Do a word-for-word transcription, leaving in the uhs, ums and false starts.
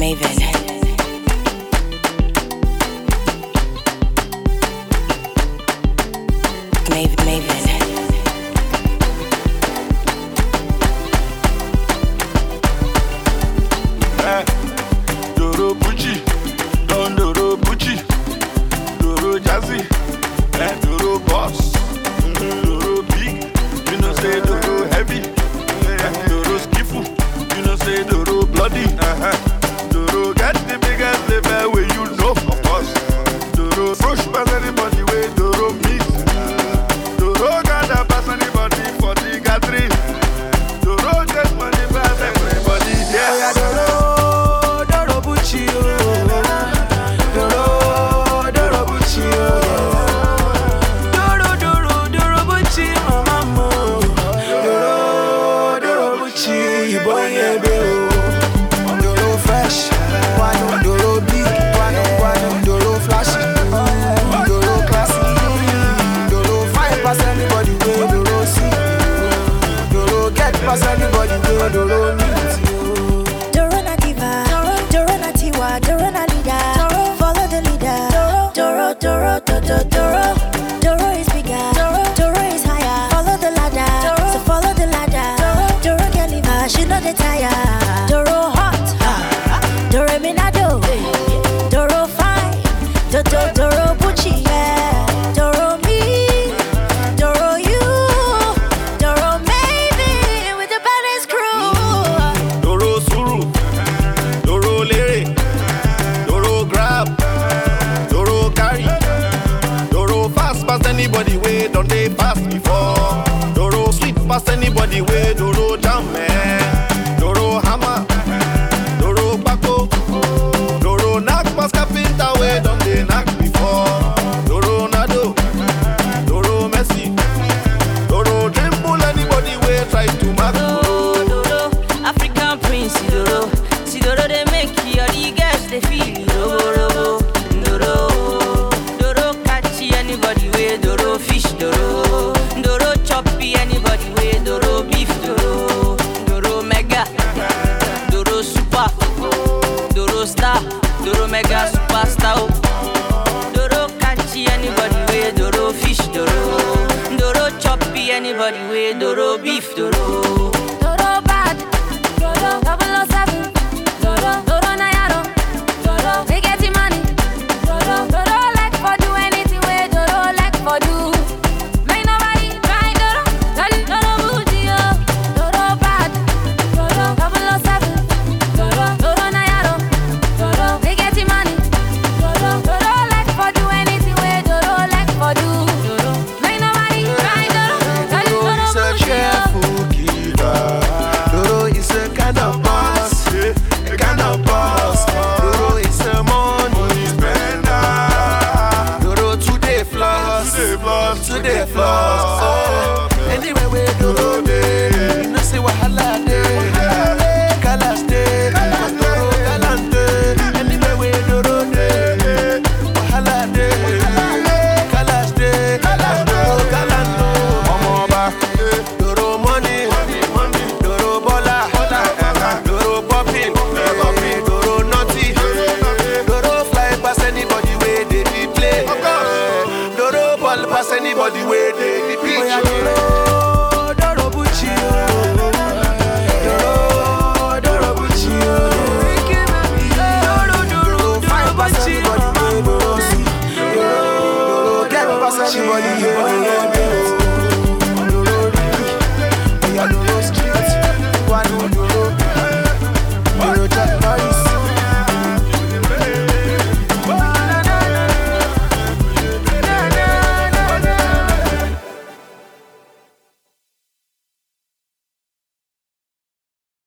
Maven. Maven, Maven. Eh, Doro Bucci, Don Doro Bucci, Doro Jazzy, eh, Doro Boss, mm, Doro Big, you know say Doro Heavy, eh, Doro Skiffle, you know say Doro Bloody, uh-huh. Doro get the biggest level where you know, of course. Doro push pass anybody way Doro meet. Doro gather pass anybody for the gathering. Doro get money pass everybody, yeah. Doro, Doro Bucci, Doro, Doro Bucci, Doro, Doro, Doro Bucci, mama, Doro, Doro Bucci, boy, yeah, Doro fresh, one Doro big, one one Doro flashy, Doro classy, Doro fine pass anybody way Doro see, Doro get pass anybody way Doro meet. Doro na diva, Doro na tiwa, Doro na leader. Follow the leader. Doro, Doro, Doro, Doro. Doro is bigger. Doro is higher. Follow the ladder. So follow the ladder. Doro can leave her, she know the tire. Doro hot, ha. Doro minado. Doro fine. Doro, Doro Bucci, yeah. Doro me. Doro you. Doro maybe with the baddest crew. Doro Suru, Doro Lere, Doro Grab, Doro Carry, Doro fast past anybody way don't they fast before. Doro sweet past anybody way Doro jam man. Doro hammer, Doro bako, Doro knock past carpenter way don't they knock before. Doro Nado, Doro Messi, Doro dribble anybody way try to mark. Doro, Doro, African prince, Doro. See Doro, they make you all the girls they feel Doro, Doro, Doro catchy anybody way Doro fish, Doro, Doro choppy anybody way Doro beef, Doro, Doro mega, Doro super, Doro star, Doro mega superstar. oh. Doro catchy anybody way Doro fish, Doro, Doro choppy anybody way Doro beef, Doro. Doro bad, Doro double oh seven, Doro Doro Nayaro, Doro they get the money, Doro Doro like for do anything where Doro like for do. Make nobody try Doro, Doro Doro Bucci, oh. Doro bad, Doro double oh seven, Doro Doro Nayaro, Doro they get the money, Doro Doro like for do anything where Doro like for do. Doro make nobody try Doro, Doro Doro Doro is a Bucci, oh. careful giver. Doro is a kind of boss, a kind of boss. Doro is a money spender. Doro today floss, today floss. Oh. Anywhere we Doro dey, you know say wahala dey, colors dey, Doro gallant dey. Anywhere we Doro dey, wahala dey, colors dey, Doro gallant dey. Omo ba, Doro money, Doro bola, Doro popping, Doro naughty, Doro fly past anybody way they be play, Doro ball past anybody way they be pitch. Doro, Doro Bucci, Doro, Doro Bucci, Doro, Doro, Doro Bucci, Doro get past anybody way they be. Doro,